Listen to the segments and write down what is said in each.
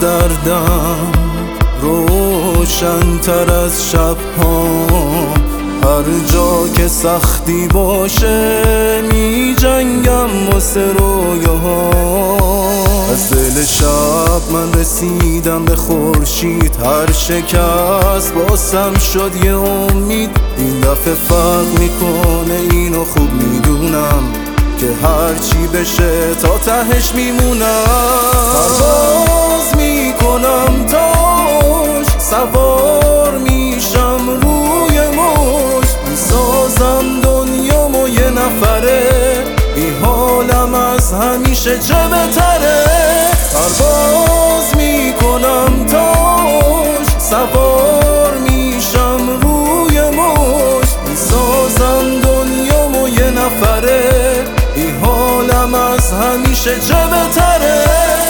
دردم روشن تر از شب‌ها. هر جا که سختی باشه می جنگم واسه رویاها. از دل شب من رسیدم به خورشید، هر شکست باسم شد یه امید. این دفعه فرق میکنه اینو خوب میدونم که هرچی بشه تا تهش میمونم. پرواز میکنم تاش، سوار میشم روی موج، میسازم دنیامو یه نفره، بی حالم از همیشه چه بهتره. پرواز میکنم تاش، سوار میشم روی موج، میسازم دنیامو یه نفره، بی حالم از همیشه چه بهتره.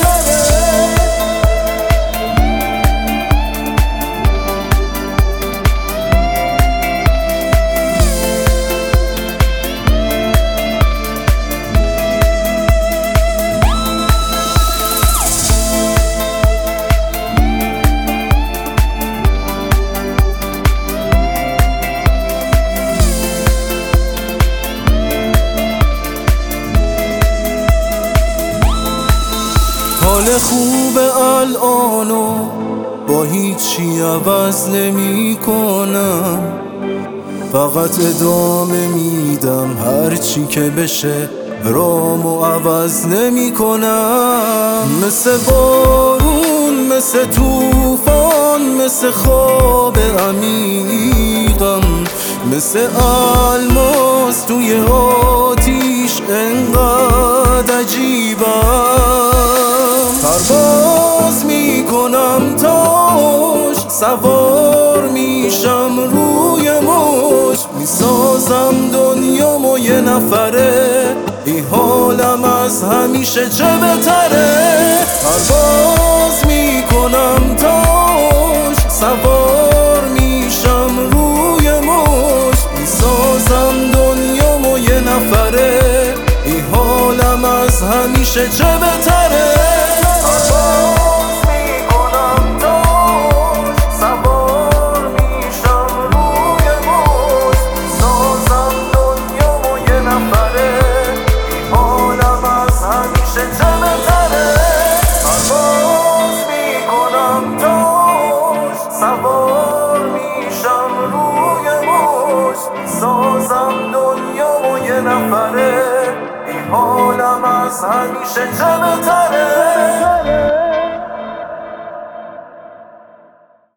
حال خوب الانو با هیچی عوض نمی کنم، فقط ادامه میدم هرچی که بشه، رامو عوض نمی کنم. مثل بارون، مثل طوفان، مثل خواب عمیقم، مثل الماس توی آتیش انقدر عجیبم. پرواز میکنم تاش، سوار میشم روی موج، میسازم دنیامو یه نفره، بی حالم از همیشه چه بهتره. پرواز میکنم تاش، سوار میشم روی موج، میسازم دنیامو یه نفره، بی حالم از همیشه چه بهتره. سازم دنیامو یه نفره، بی حالم از همیشه چه بهتره.